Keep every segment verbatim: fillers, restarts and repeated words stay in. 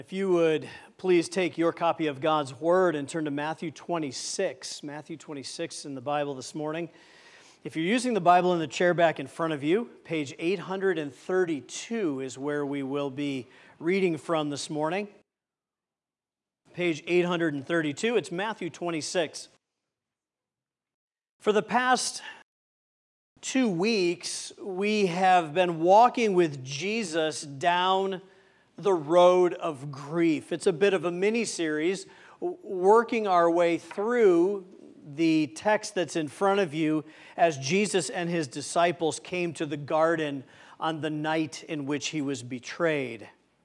If you would please take your copy of God's Word and turn to Matthew twenty-six. Matthew twenty-six in the Bible this morning. If you're using the Bible in the chair back in front of you, page eight hundred thirty-two is where we will be reading from this morning. Page eight hundred thirty-two, it's Matthew twenty-six. For the past two weeks, we have been walking with Jesus down the road of grief. It's a bit of a mini-series, working our way through the text that's in front of you as Jesus and his disciples came to the garden on the night in which he was betrayed.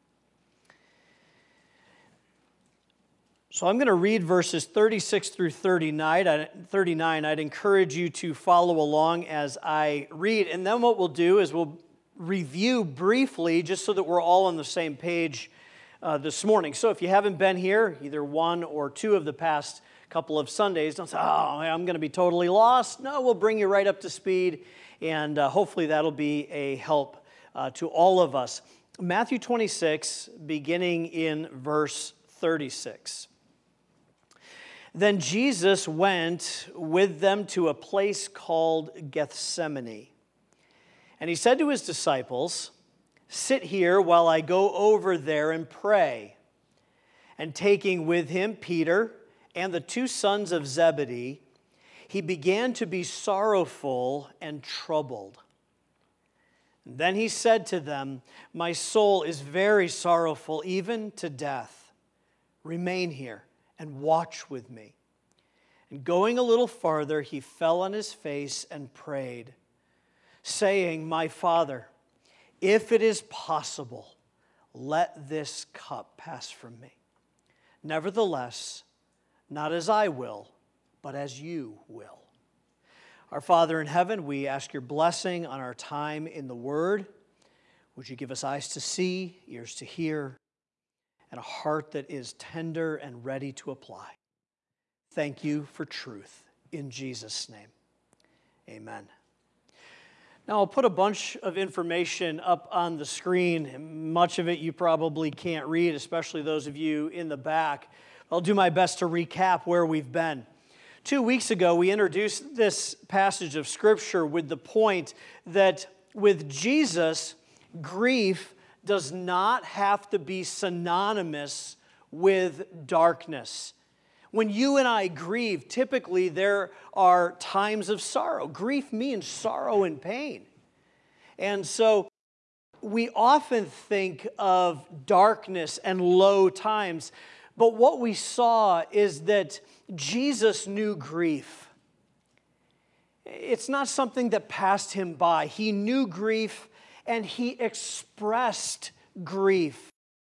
So I'm going to read verses thirty-six through thirty-nine. thirty-nine. I'd encourage you to follow along as I read. And then what we'll do is we'll review briefly, just so that we're all on the same page uh, this morning. So if you haven't been here, either one or two of the past couple of Sundays, don't say, oh, I'm going to be totally lost. No, we'll bring you right up to speed, and uh, hopefully that'll be a help uh, to all of us. Matthew twenty-six, beginning in verse thirty-six. Then Jesus went with them to a place called Gethsemane. And he said to his disciples, "Sit here while I go over there and pray." And taking with him Peter and the two sons of Zebedee, he began to be sorrowful and troubled. And then he said to them, "My soul is very sorrowful, even to death. Remain here and watch with me." And going a little farther, he fell on his face and prayed, saying, "My Father, if it is possible, let this cup pass from me. Nevertheless, not as I will, but as you will." Our Father in heaven, we ask your blessing on our time in the Word. Would you give us eyes to see, ears to hear, and a heart that is tender and ready to apply. Thank you for truth. In Jesus' name, amen. Now, I'll put a bunch of information up on the screen. Much of it you probably can't read, especially those of you in the back. I'll do my best to recap where we've been. Two weeks ago, we introduced this passage of Scripture with the point that with Jesus, grief does not have to be synonymous with darkness. When you and I grieve, typically there are times of sorrow. Grief means sorrow and pain. And so we often think of darkness and low times, but what we saw is that Jesus knew grief. It's not something that passed him by. He knew grief and he expressed grief.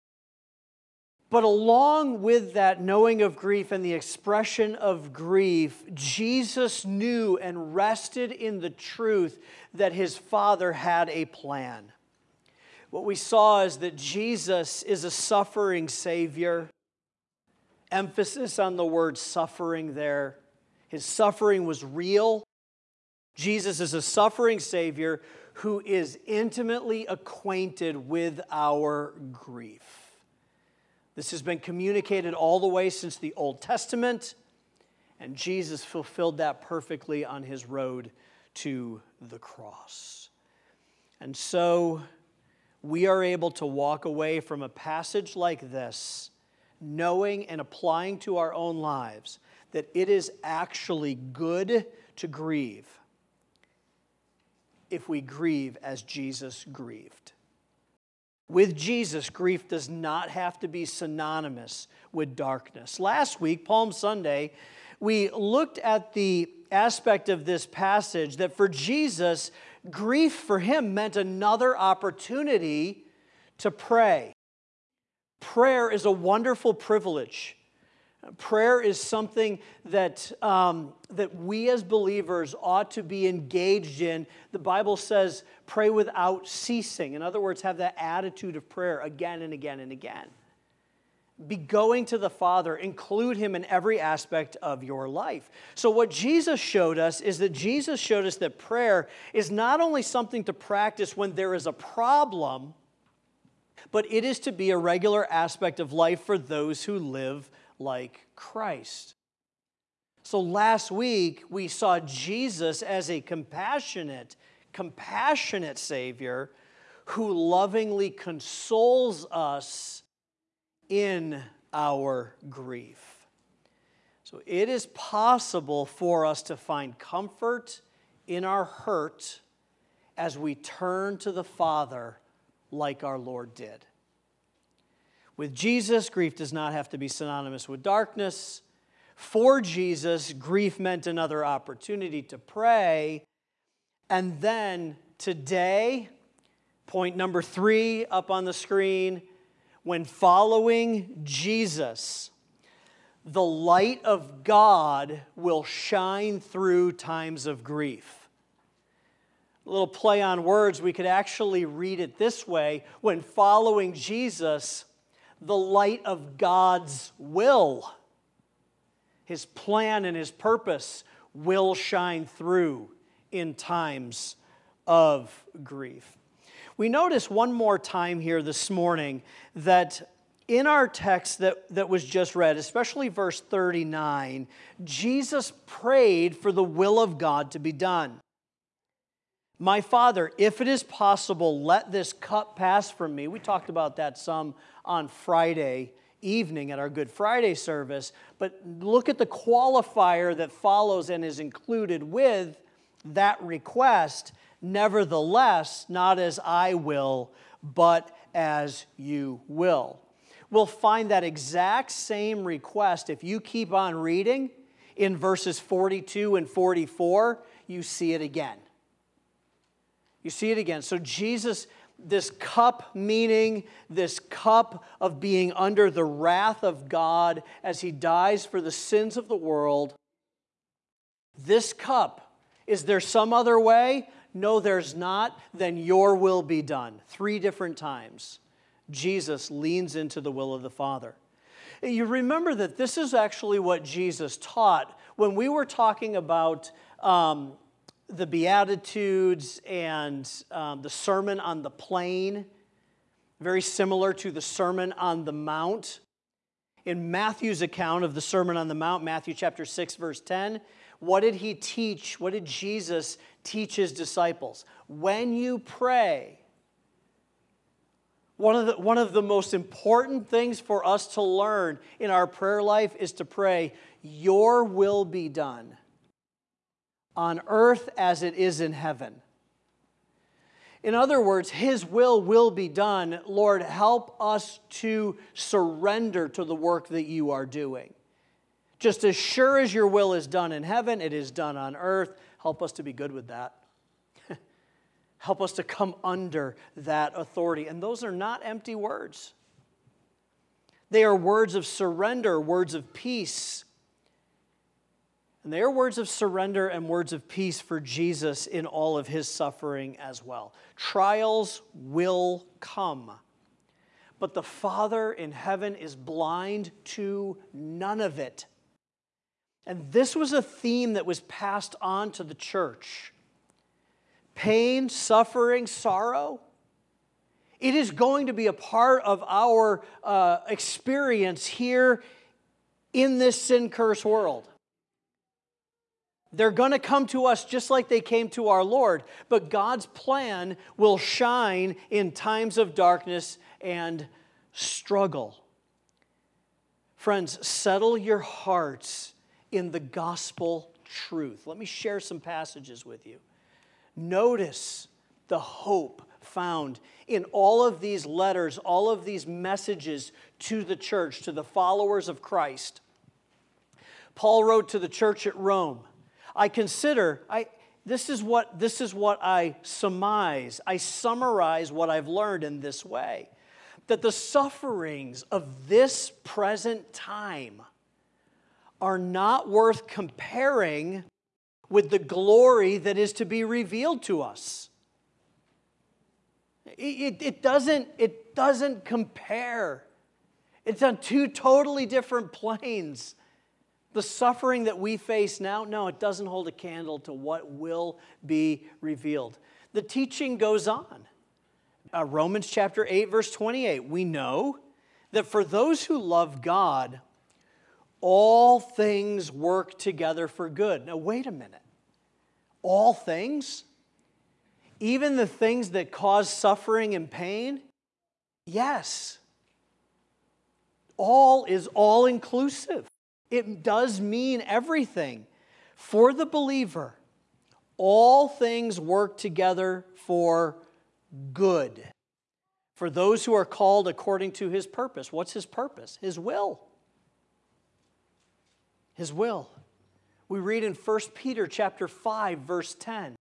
But along with that knowing of grief and the expression of grief, Jesus knew and rested in the truth that his Father had a plan. What we saw is that Jesus is a suffering Savior. Emphasis on the word suffering there. His suffering was real. Jesus is a suffering Savior who is intimately acquainted with our grief. This has been communicated all the way since the Old Testament, and Jesus fulfilled that perfectly on his road to the cross. And so we are able to walk away from a passage like this, knowing and applying to our own lives that it is actually good to grieve if we grieve as Jesus grieved. With Jesus, grief does not have to be synonymous with darkness. Last week, Palm Sunday, we looked at the aspect of this passage that for Jesus, grief for him meant another opportunity to pray. Prayer is a wonderful privilege. Prayer is something that, um, that we as believers ought to be engaged in. The Bible says, pray without ceasing. In other words, have that attitude of prayer again and again and again. Be going to the Father. Include him in every aspect of your life. So what Jesus showed us is that Jesus showed us that prayer is not only something to practice when there is a problem, but it is to be a regular aspect of life for those who live like Christ. So last week, we saw Jesus as a compassionate, compassionate Savior who lovingly consoles us in our grief. So it is possible for us to find comfort in our hurt as we turn to the Father like our Lord did. With Jesus, grief does not have to be synonymous with darkness. For Jesus, grief meant another opportunity to pray. And then today, point number three up on the screen, when following Jesus, the light of God will shine through times of grief. A little play on words, we could actually read it this way: when following Jesus, the light of God's will, His plan and His purpose will shine through in times of grief. We notice one more time here this morning that in our text that, that was just read, especially verse thirty-nine, Jesus prayed for the will of God to be done. My Father, if it is possible, let this cup pass from me. We talked about that some on Friday evening at our Good Friday service, but look at the qualifier that follows and is included with that request. Nevertheless, not as I will, but as you will. We'll find that exact same request if you keep on reading in verses forty-two and forty-four. You see it again. You see it again. So Jesus, this cup, meaning this cup of being under the wrath of God as He dies for the sins of the world, this cup, is there some other way? No, there's not. Then your will be done. Three different times, Jesus leans into the will of the Father. You remember that this is actually what Jesus taught when we were talking about um, the Beatitudes and um, the Sermon on the Plain, very similar to the Sermon on the Mount. In Matthew's account of the Sermon on the Mount, Matthew chapter six, verse ten, what did he teach? What did Jesus teach his disciples? When you pray, one of the, one of the most important things for us to learn in our prayer life is to pray, your will be done on earth as it is in heaven. In other words, His will will be done. Lord, help us to surrender to the work that you are doing. Just as sure as your will is done in heaven, it is done on earth. Help us to be good with that. Help us to come under that authority. And those are not empty words. They are words of surrender, words of peace. And they are words of surrender and words of peace for Jesus in all of His suffering as well. Trials will come, but the Father in heaven is blind to none of it. And this was a theme that was passed on to the church. Pain, suffering, sorrow, it is going to be a part of our uh, experience here in this sin-cursed world. They're going to come to us just like they came to our Lord, but God's plan will shine in times of darkness and struggle. Friends, settle your hearts in the gospel truth. Let me share some passages with you. Notice the hope found in all of these letters, all of these messages to the church, to the followers of Christ. Paul wrote to the church at Rome, I consider, I, this is what, this is what I surmise, I summarize what I've learned in this way, that the sufferings of this present time are not worth comparing with the glory that is to be revealed to us. It, it, it, doesn't, it doesn't compare. It's on two totally different planes. The suffering that we face now, no, it doesn't hold a candle to what will be revealed. The teaching goes on. uh, Romans chapter eight, verse twenty-eight, we know that for those who love God, all things work together for good. Now, wait a minute. All things? Even the things that cause suffering and pain? Yes. All is all-inclusive. It does mean everything. For the believer, all things work together for good. For those who are called according to His purpose. What's His purpose? His will. His will. We read in First Peter chapter five, verse ten.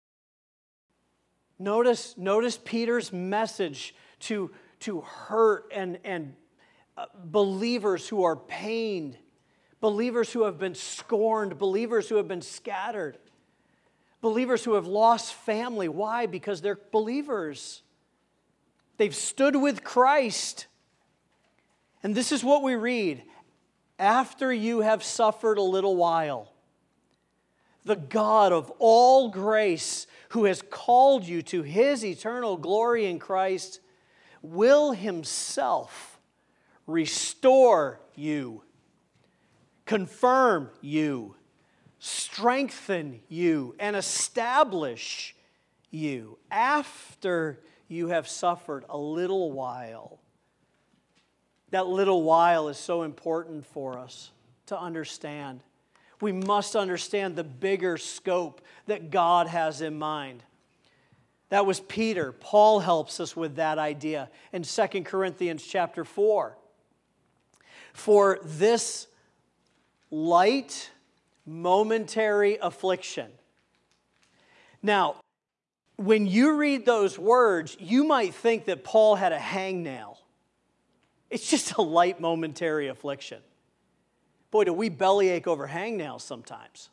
Notice, notice Peter's message to, to hurt and, and uh, believers who are pained, believers who have been scorned, believers who have been scattered, believers who have lost family. Why? Because they're believers. They've stood with Christ. And this is what we read. After you have suffered a little while, the God of all grace, who has called you to His eternal glory in Christ, will Himself restore you, confirm you, strengthen you, and establish you after you have suffered a little while. That little while is so important for us to understand. We must understand the bigger scope that God has in mind. That was Peter. Paul helps us with that idea in Second Corinthians chapter four. For this light, momentary affliction. Now, when you read those words, you might think that Paul had a hangnail. It's just a light, momentary affliction. Boy, do we bellyache over hangnails sometimes.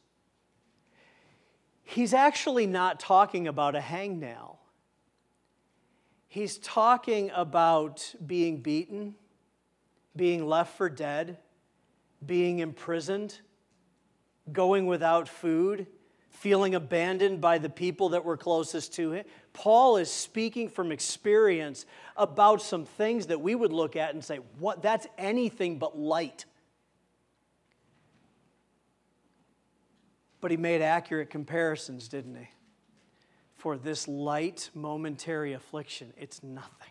He's actually not talking about a hangnail. He's talking about being beaten, being left for dead, being imprisoned, going without food, feeling abandoned by the people that were closest to him. Paul is speaking from experience about some things that we would look at and say, "What? That's anything but light." But he made accurate comparisons, didn't he? For this light, momentary affliction, it's nothing.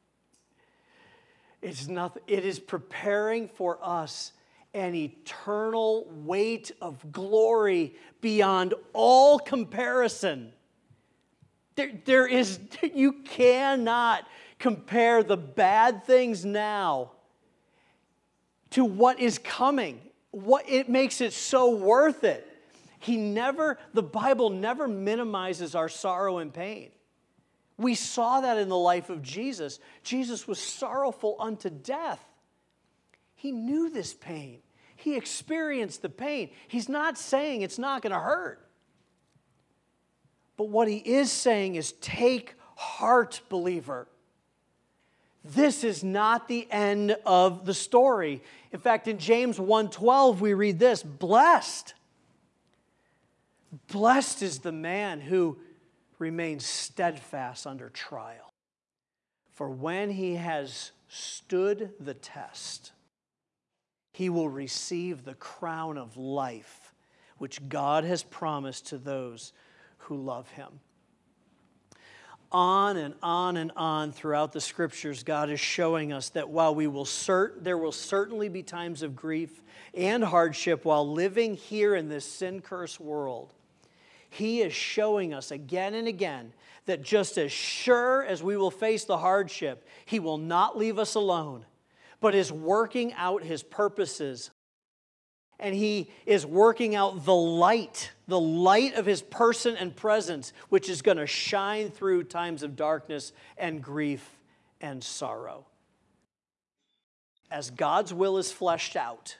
It's nothing. It is preparing for us an eternal weight of glory beyond all comparison. There, there is, you cannot compare the bad things now to what is coming. What, it makes it so worth it. He never, the Bible never minimizes our sorrow and pain. We saw that in the life of Jesus. Jesus was sorrowful unto death. He knew this pain. He experienced the pain. He's not saying it's not going to hurt. But what he is saying is, take heart, believer. This is not the end of the story. In fact, in James one twelve, we read this, blessed. Blessed is the man who remains steadfast under trial. For when he has stood the test, he will receive the crown of life, which God has promised to those who love him. On and on and on throughout the Scriptures, God is showing us that while we will cert, there will certainly be times of grief and hardship while living here in this sin-cursed world, He is showing us again and again that just as sure as we will face the hardship, He will not leave us alone, but is working out His purposes. And He is working out the light, the light of His person and presence, which is going to shine through times of darkness and grief and sorrow. As God's will is fleshed out,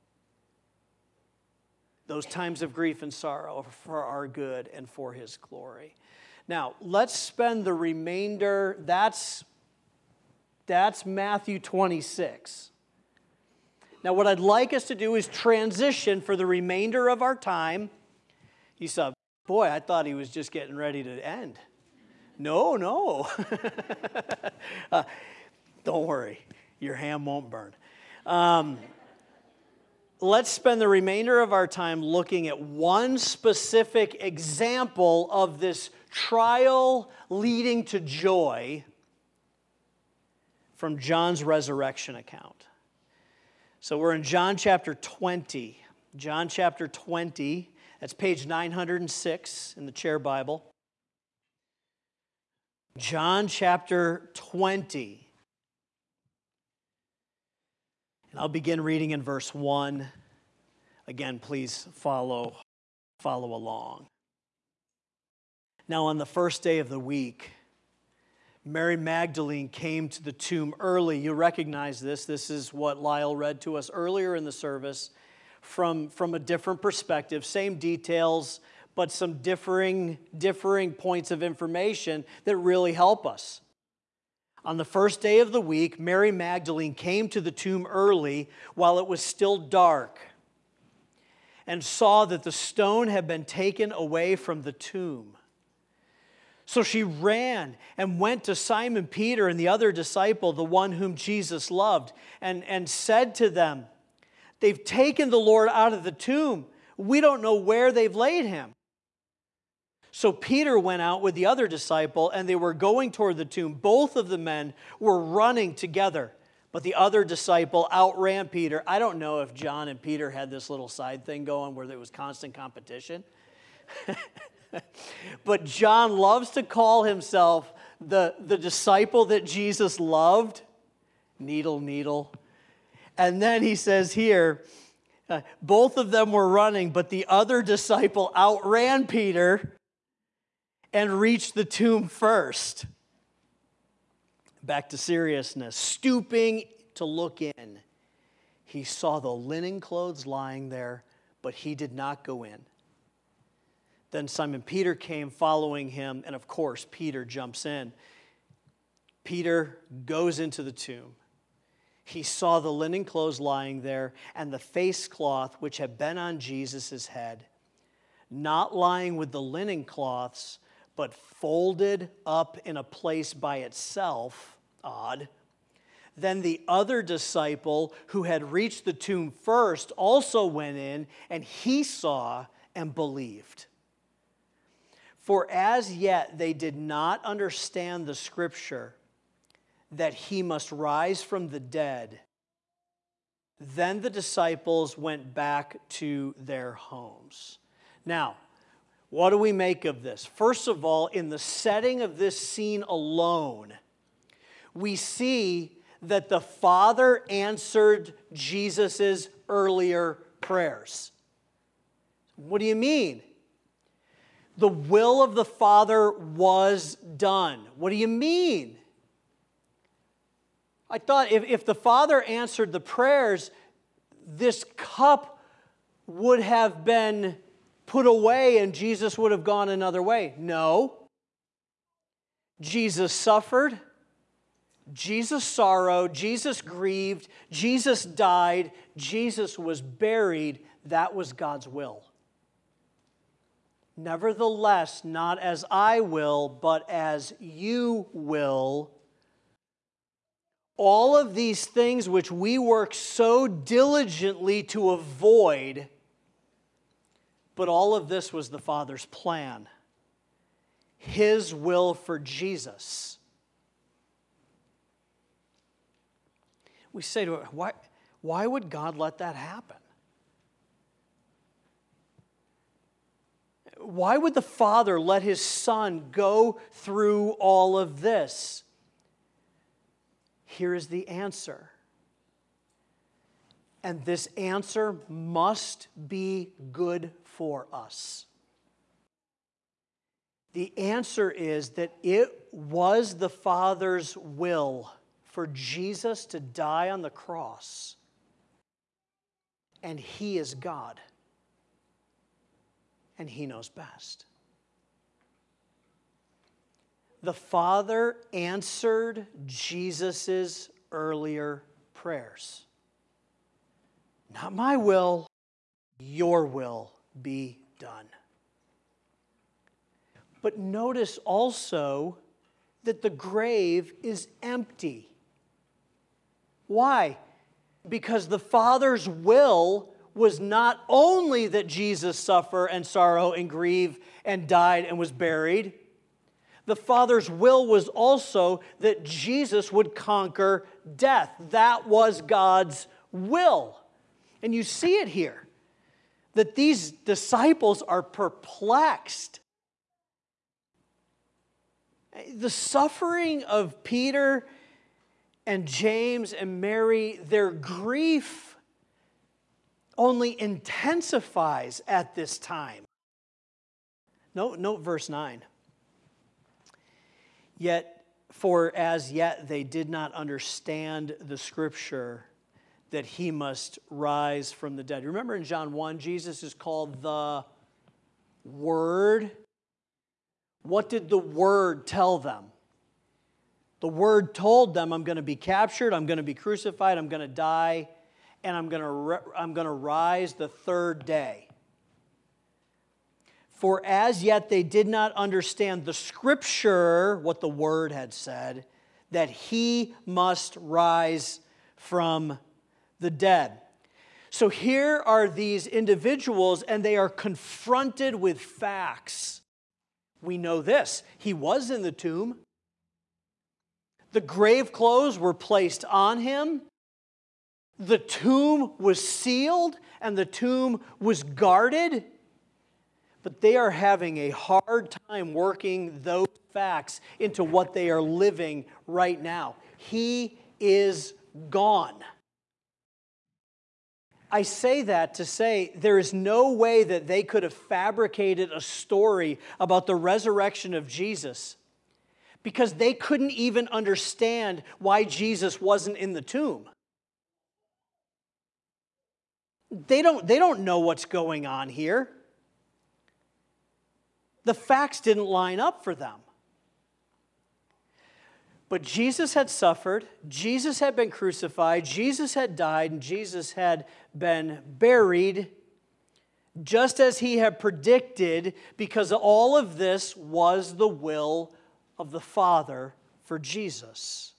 those times of grief and sorrow are for our good and for His glory. Now, let's spend the remainder, that's, that's Matthew twenty-six. Now, what I'd like us to do is transition for the remainder of our time. You saw, boy, I thought he was just getting ready to end. No, no. uh, don't worry, your ham won't burn. Um, let's spend the remainder of our time looking at one specific example of this trial leading to joy from John's resurrection account. So we're in John chapter twenty. John chapter twenty, that's page nine hundred six in the Chair Bible. John chapter twenty. And I'll begin reading in verse one. Again, please follow, follow along. Now on the first day of the week, Mary Magdalene came to the tomb early. You recognize this. This is what Lyle read to us earlier in the service from, from a different perspective. Same details, but some differing, differing points of information that really help us. On the first day of the week, Mary Magdalene came to the tomb early while it was still dark and saw that the stone had been taken away from the tomb. So she ran and went to Simon Peter and the other disciple, the one whom Jesus loved, and, and said to them, "They've taken the Lord out of the tomb. We don't know where they've laid him." So Peter went out with the other disciple, and they were going toward the tomb. Both of the men were running together, but the other disciple outran Peter. I don't know if John and Peter had this little side thing going where there was constant competition. But John loves to call himself the, the disciple that Jesus loved. Needle, needle. And then he says here, uh, both of them were running, but the other disciple outran Peter and reached the tomb first. Back to seriousness. Stooping to look in, he saw the linen clothes lying there, but he did not go in. Then Simon Peter came following him, and of course, Peter jumps in. Peter goes into the tomb. He saw the linen clothes lying there and the face cloth which had been on Jesus' head, not lying with the linen cloths, but folded up in a place by itself. Odd. Then the other disciple who had reached the tomb first also went in, and he saw and believed. For as yet they did not understand the scripture that he must rise from the dead. Then the disciples went back to their homes. Now, what do we make of this? First of all, in the setting of this scene alone, we see that the Father answered Jesus' earlier prayers. What do you mean? The will of the Father was done. What do you mean? I thought if, if the Father answered the prayers, this cup would have been put away and Jesus would have gone another way. No. Jesus suffered. Jesus sorrowed. Jesus grieved. Jesus died. Jesus was buried. That was God's will. Nevertheless, not as I will, but as you will. All of these things which we work so diligently to avoid, but all of this was the Father's plan. His will for Jesus. We say to her, why, why would God let that happen? Why would the Father let his Son go through all of this? Here is the answer. And this answer must be good for us. The answer is that it was the Father's will for Jesus to die on the cross, and he is God. And he knows best. The Father answered Jesus' earlier prayers. Not my will, your will be done. But notice also that the grave is empty. Why? Because the Father's will was not only that Jesus suffer and sorrow and grieve and died and was buried. The Father's will was also that Jesus would conquer death. That was God's will. And you see it here, that these disciples are perplexed. The suffering of Peter and James and Mary, their grief only intensifies at this time. Note, note verse nine. Yet, for as yet they did not understand the scripture that he must rise from the dead. Remember in John one, Jesus is called the Word. What did the Word tell them? The Word told them, I'm going to be captured, I'm going to be crucified, I'm going to die, and I'm going to I'm going to rise the third day. For as yet they did not understand the scripture, what the Word had said, that he must rise from the dead. So here are these individuals, and they are confronted with facts. We know this. He was in the tomb. The grave clothes were placed on him. The tomb was sealed, and the tomb was guarded. But they are having a hard time working those facts into what they are living right now. He is gone. I say that to say there is no way that they could have fabricated a story about the resurrection of Jesus, because they couldn't even understand why Jesus wasn't in the tomb. They don't, they don't know what's going on here. The facts didn't line up for them. But Jesus had suffered, Jesus had been crucified, Jesus had died, and Jesus had been buried, just as he had predicted, because all of this was the will of the Father for Jesus.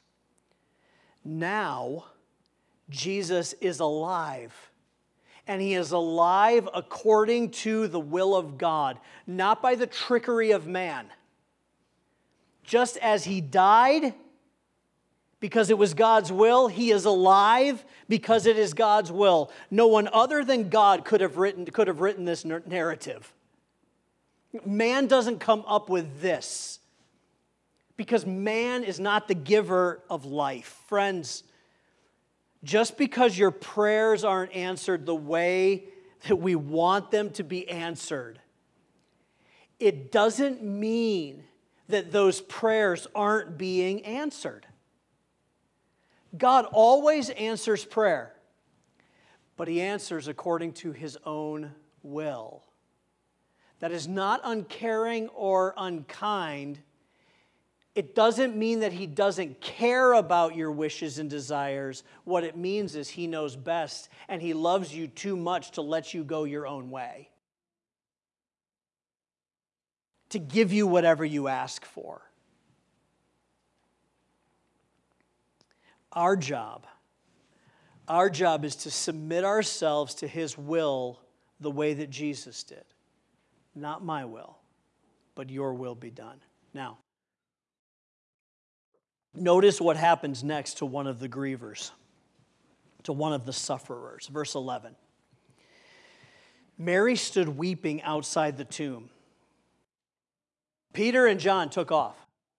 Now, Jesus is alive. And he is alive according to the will of God, not by the trickery of man. Just as he died because it was God's will, he is alive because it is God's will. No one other than God could have written, could have written this narrative. Man doesn't come up with this because man is not the giver of life. Friends, just because your prayers aren't answered the way that we want them to be answered, it doesn't mean that those prayers aren't being answered. God always answers prayer, but he answers according to his own will. That is not uncaring or unkind. It doesn't mean that he doesn't care about your wishes and desires. What it means is he knows best, and he loves you too much to let you go your own way, to give you whatever you ask for. Our job, our job is to submit ourselves to his will the way that Jesus did. Not my will, but your will be done. Now, notice what happens next to one of the grievers, to one of the sufferers. Verse eleven. Mary stood weeping outside the tomb. Peter and John took off.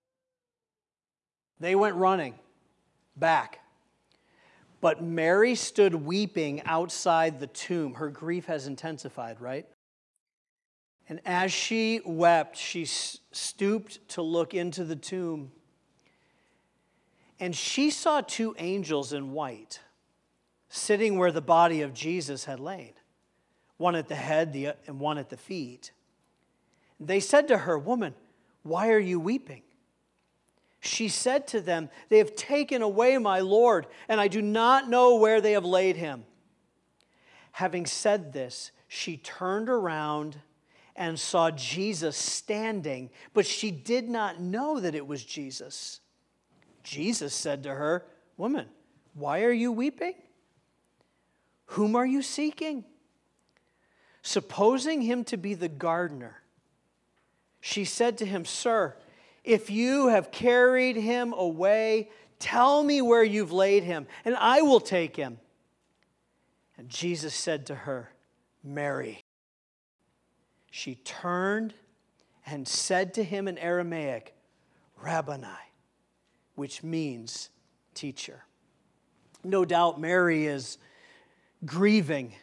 They went running back. But Mary stood weeping outside the tomb. Her grief has intensified, right? And as she wept, she stooped to look into the tomb. And she saw two angels in white sitting where the body of Jesus had lain, one at the head and one at the feet. They said to her, "Woman, why are you weeping?" She said to them, "They have taken away my Lord, and I do not know where they have laid him." Having said this, she turned around and saw Jesus standing, but she did not know that it was Jesus. Jesus said to her, "Woman, why are you weeping? Whom are you seeking?" Supposing him to be the gardener, she said to him, "Sir, if you have carried him away, tell me where you've laid him, and I will take him." And Jesus said to her, "Mary." She turned and said to him in Aramaic, "Rabboni," which means teacher. No doubt Mary is grieving.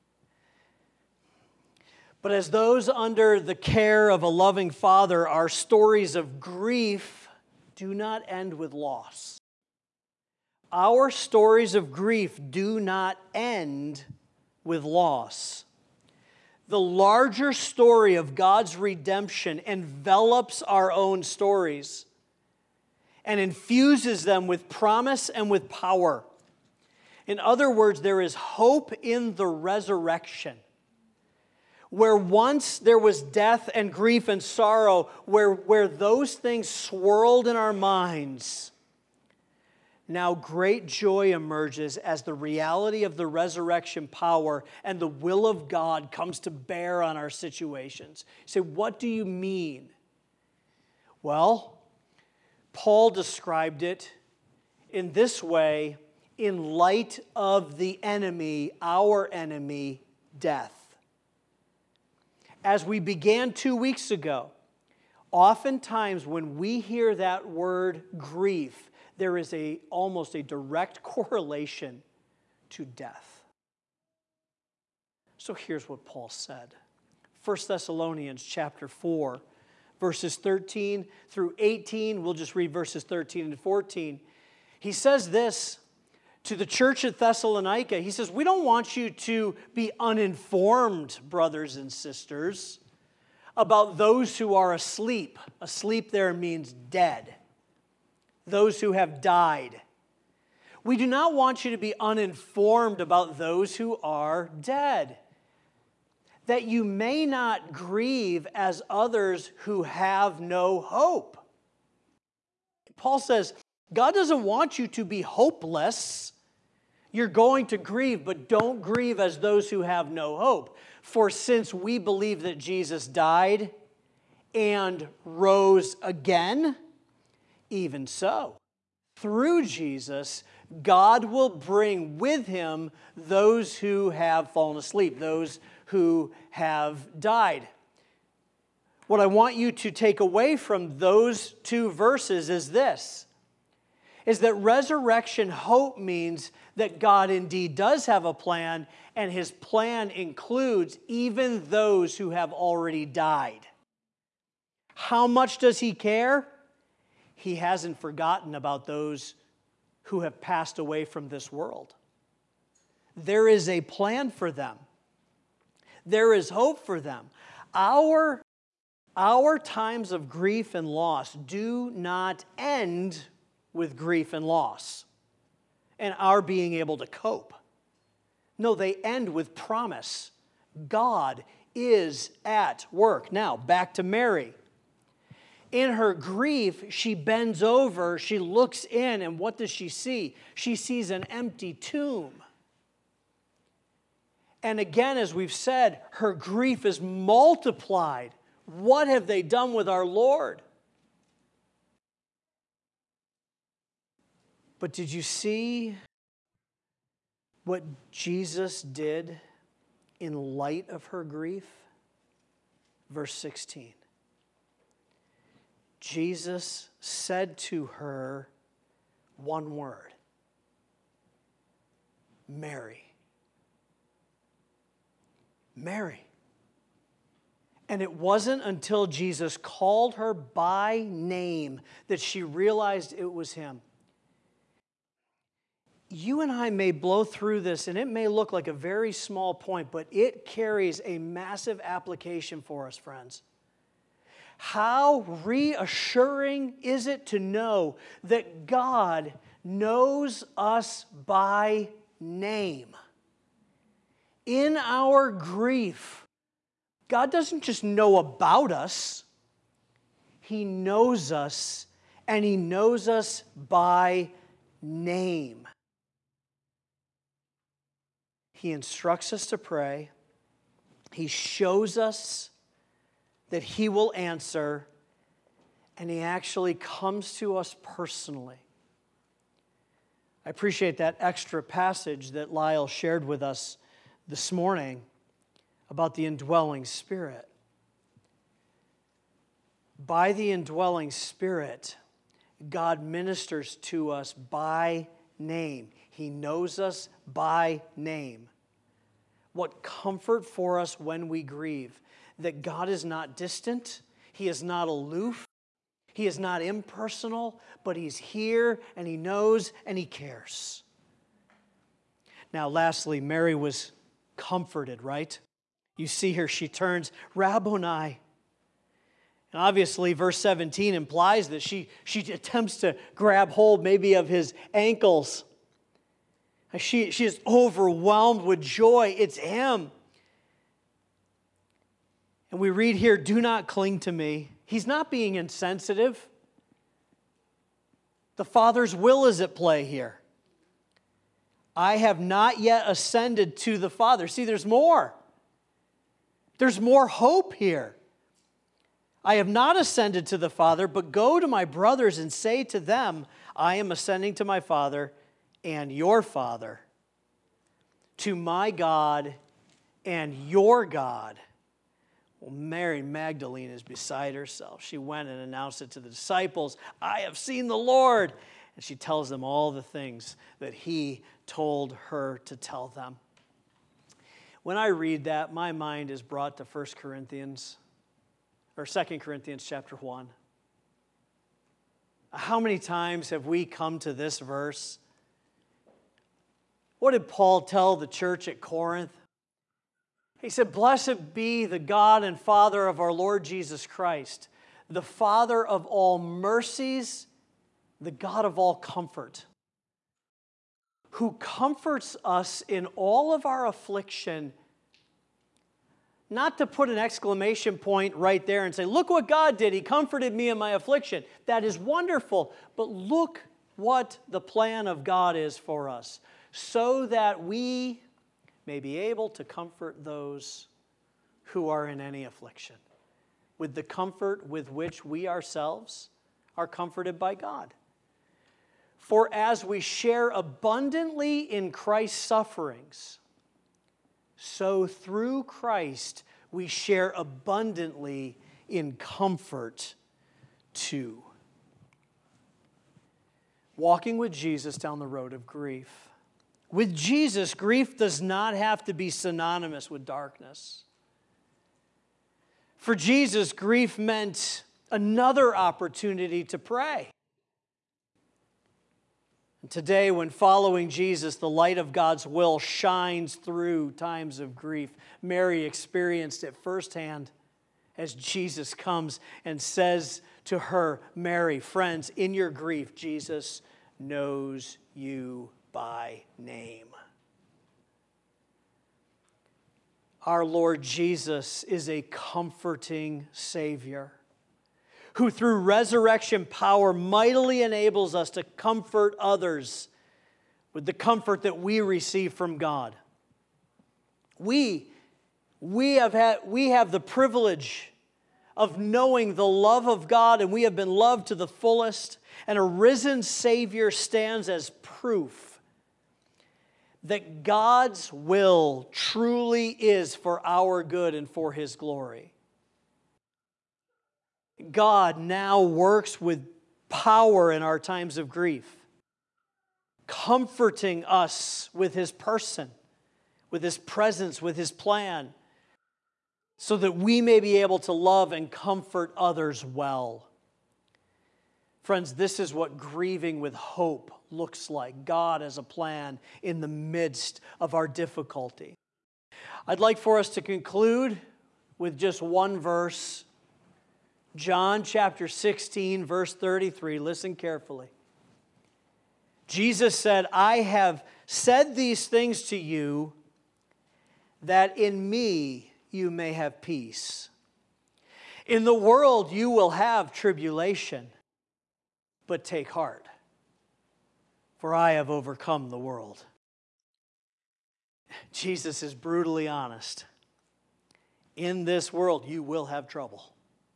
But as those under the care of a loving Father, our stories of grief do not end with loss. Our stories of grief do not end with loss. The larger story of God's redemption envelops our own stories and infuses them with promise and with power. In other words, there is hope in the resurrection. Where once there was death and grief and sorrow, where, where those things swirled in our minds, now great joy emerges as the reality of the resurrection power and the will of God comes to bear on our situations. You say, what do you mean? Well, Paul described it in this way in light of the enemy, our enemy, death. As we began two weeks ago, oftentimes when we hear that word grief, there is a almost a direct correlation to death. So here's what Paul said. First Thessalonians chapter four, verses thirteen through eighteen. We'll just read verses thirteen and fourteen. He says this to the church at Thessalonica. He says, "We don't want you to be uninformed, brothers and sisters, about those who are asleep." Asleep there means dead. Those who have died. We do not want you to be uninformed about those who are dead, that you may not grieve as others who have no hope. Paul says, God doesn't want you to be hopeless. You're going to grieve, but don't grieve as those who have no hope. For since we believe that Jesus died and rose again, even so, through Jesus, God will bring with him those who have fallen asleep, those who have died. What I want you to take away from those two verses is this, is that resurrection hope means that God indeed does have a plan, and his plan includes even those who have already died. How much does he care? He hasn't forgotten about those who have passed away from this world. There is a plan for them. There is hope for them. Our, our times of grief and loss do not end with grief and loss and our being able to cope. No, they end with promise. God is at work. Now, back to Mary. In her grief, she bends over, she looks in, and what does she see? She sees an empty tomb. And again, as we've said, her grief is multiplied. What have they done with our Lord? But did you see what Jesus did in light of her grief? Verse sixteen. Jesus said to her one word, Mary. Mary. And it wasn't until Jesus called her by name that she realized it was him. You and I may blow through this, and it may look like a very small point, but it carries a massive application for us, friends. How reassuring is it to know that God knows us by name? In our grief, God doesn't just know about us. He knows us, and He knows us by name. He instructs us to pray. He shows us that He will answer, and He actually comes to us personally. I appreciate that extra passage that Lyle shared with us this morning about the indwelling Spirit. By the indwelling Spirit, God ministers to us by name. He knows us by name. What comfort for us when we grieve, that God is not distant, He is not aloof, He is not impersonal, but He's here and He knows and He cares. Now, lastly, Mary was comforted, right? You see her, she turns, Rabboni. And obviously, verse seventeen implies that she, she attempts to grab hold maybe of His ankles. She, she is overwhelmed with joy. It's Him. And we read here, do not cling to me. He's not being insensitive. The Father's will is at play here. I have not yet ascended to the Father. See, there's more. There's more hope here. I have not ascended to the Father, but go to my brothers and say to them, I am ascending to my Father and your Father, to my God and your God. Well, Mary Magdalene is beside herself. She went and announced it to the disciples. I have seen the Lord. And she tells them all the things that He told her to tell them. When I read that, my mind is brought to First Corinthians, or Second Corinthians chapter one. How many times have we come to this verse? What did Paul tell the church at Corinth? He said, blessed be the God and Father of our Lord Jesus Christ, the Father of all mercies, the God of all comfort, who comforts us in all of our affliction, not to put an exclamation point right there and say, look what God did. He comforted me in my affliction. That is wonderful. But look what the plan of God is for us, so that we may be able to comfort those who are in any affliction with the comfort with which we ourselves are comforted by God. For as we share abundantly in Christ's sufferings, so through Christ we share abundantly in comfort too. Walking with Jesus down the road of grief. With Jesus, grief does not have to be synonymous with darkness. For Jesus, grief meant another opportunity to pray. And today, when following Jesus, the light of God's will shines through times of grief. Mary experienced it firsthand as Jesus comes and says to her, Mary, friends, in your grief, Jesus knows you by name. Our Lord Jesus is a comforting Savior who through resurrection power mightily enables us to comfort others with the comfort that we receive from God. We, we, have, had, we have the privilege of knowing the love of God, and we have been loved to the fullest, and a risen Savior stands as proof that God's will truly is for our good and for His glory. God now works with power in our times of grief, comforting us with His person, with His presence, with His plan, so that we may be able to love and comfort others well. Friends, this is what grieving with hope looks like. God has a plan in the midst of our difficulty. I'd like for us to conclude with just one verse. John chapter sixteen, verse thirty-three. Listen carefully. Jesus said, I have said these things to you, that in me you may have peace. In the world you will have tribulation, but take heart, for I have overcome the world. Jesus is brutally honest. In this world you will have trouble.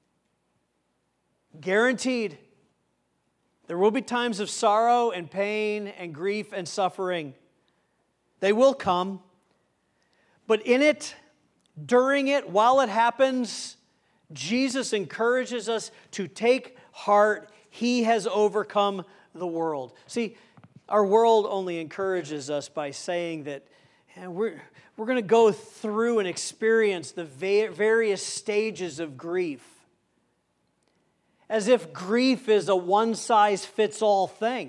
Guaranteed. There will be times of sorrow and pain and grief and suffering. They will come. But in it, during it, while it happens, Jesus encourages us to take heart. He has overcome the world. See, our world only encourages us by saying that yeah, we're, we're going to go through and experience the va- various stages of grief. As if grief is a one-size-fits-all thing.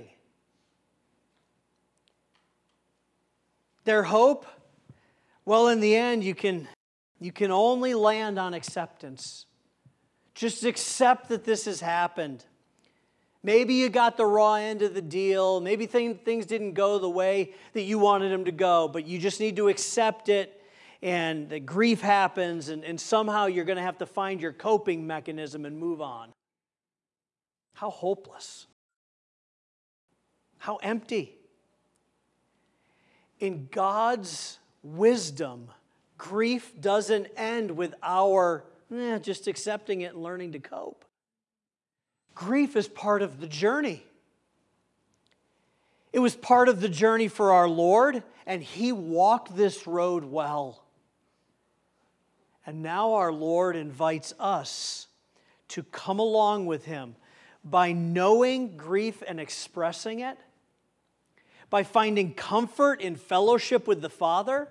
Their hope? Well, in the end, you can, you can only land on acceptance. Just accept that this has happened. Maybe you got the raw end of the deal. Maybe thing, things didn't go the way that you wanted them to go, but you just need to accept it, and the grief happens, and, and somehow you're going to have to find your coping mechanism and move on. How hopeless. How empty. In God's wisdom, grief doesn't end with our eh, just accepting it and learning to cope. Grief is part of the journey. It was part of the journey for our Lord, and He walked this road well. And now our Lord invites us to come along with Him by knowing grief and expressing it, by finding comfort in fellowship with the Father,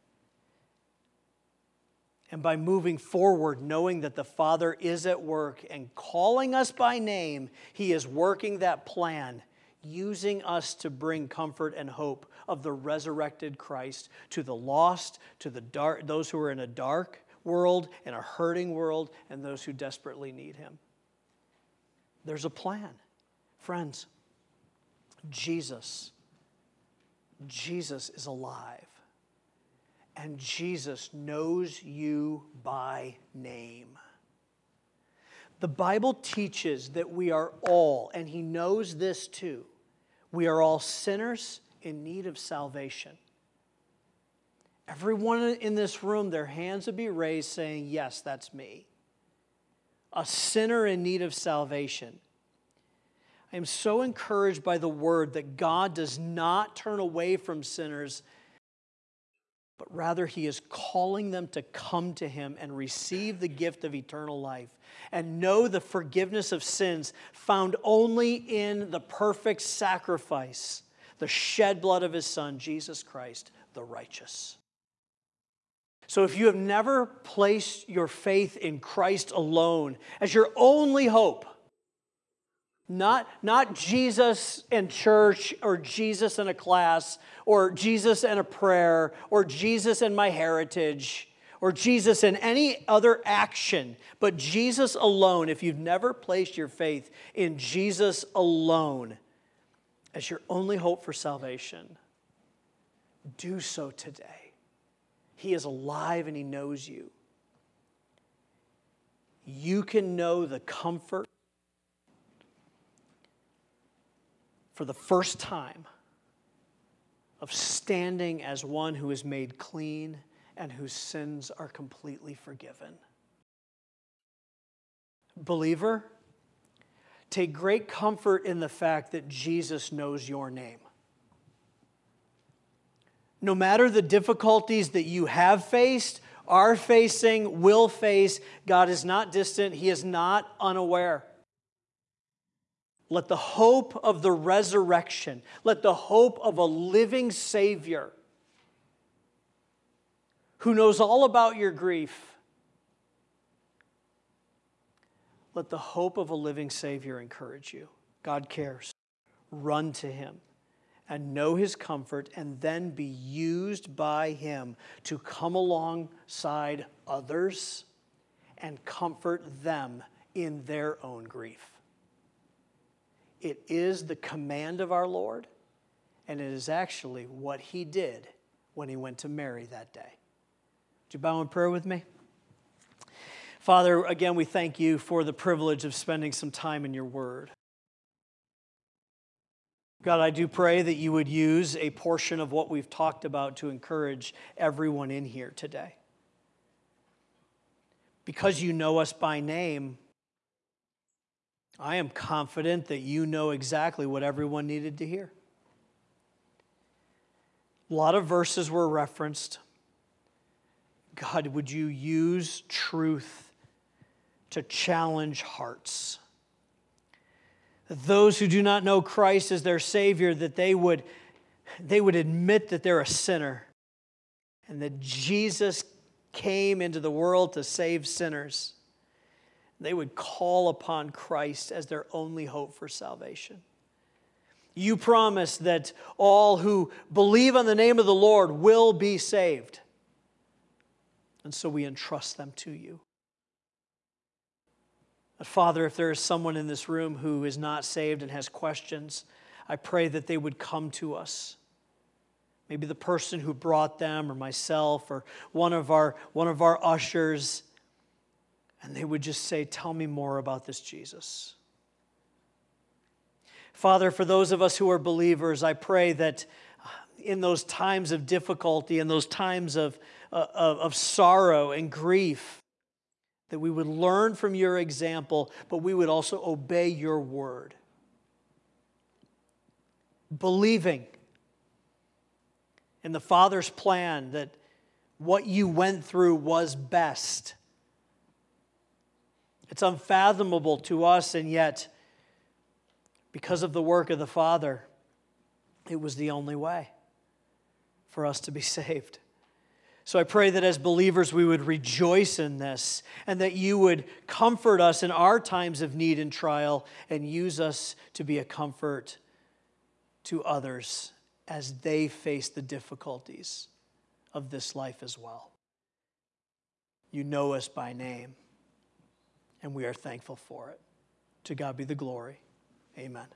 and by moving forward knowing that the Father is at work and calling us by name. He is working that plan, using us to bring comfort and hope of the resurrected Christ to the lost, to the dark, those who are in a dark world, in a hurting world, and those who desperately need Him. There's a plan. Friends, Jesus, Jesus is alive. And Jesus knows you by name. The Bible teaches that we are all, and He knows this too, we are all sinners in need of salvation. Everyone in this room, their hands would be raised saying, yes, that's me. A sinner in need of salvation. I am so encouraged by the word that God does not turn away from sinners, but rather He is calling them to come to Him and receive the gift of eternal life and know the forgiveness of sins found only in the perfect sacrifice, the shed blood of His Son, Jesus Christ, the righteous. So if you have never placed your faith in Christ alone as your only hope, Not, not Jesus and church, or Jesus and a class, or Jesus and a prayer, or Jesus and my heritage, or Jesus and any other action, but Jesus alone. If you've never placed your faith in Jesus alone as your only hope for salvation, do so today. He is alive and He knows you. You can know the comfort for the first time of standing as one who is made clean and whose sins are completely forgiven. Believer, take great comfort in the fact that Jesus knows your name. No matter the difficulties that you have faced, are facing, will face, God is not distant. He is not unaware. Let the hope of the resurrection, let the hope of a living Savior who knows all about your grief, let the hope of a living Savior encourage you. God cares. Run to Him and know His comfort, and then be used by Him to come alongside others and comfort them in their own grief. It is the command of our Lord, and it is actually what He did when He went to Mary that day. Would you bow in prayer with me? Father, again, we thank you for the privilege of spending some time in your word. God, I do pray that you would use a portion of what we've talked about to encourage everyone in here today. Because you know us by name, I am confident that you know exactly what everyone needed to hear. A lot of verses were referenced. God, would you use truth to challenge hearts? That those who do not know Christ as their Savior, that they would, they would admit that they're a sinner and that Jesus came into the world to save sinners. They would call upon Christ as their only hope for salvation. You promise that all who believe on the name of the Lord will be saved. And so we entrust them to you. But Father, if there is someone in this room who is not saved and has questions, I pray that they would come to us. Maybe the person who brought them, or myself, or one of our, one of our ushers, and they would just say, tell me more about this Jesus. Father, for those of us who are believers, I pray that in those times of difficulty, in those times of, uh, of, of sorrow and grief, that we would learn from your example, but we would also obey your word. Believing in the Father's plan that what you went through was best. It's unfathomable to us, and yet, because of the work of the Father, it was the only way for us to be saved. So I pray that as believers we would rejoice in this, and that you would comfort us in our times of need and trial, and use us to be a comfort to others as they face the difficulties of this life as well. You know us by name, and we are thankful for it. To God be the glory. Amen.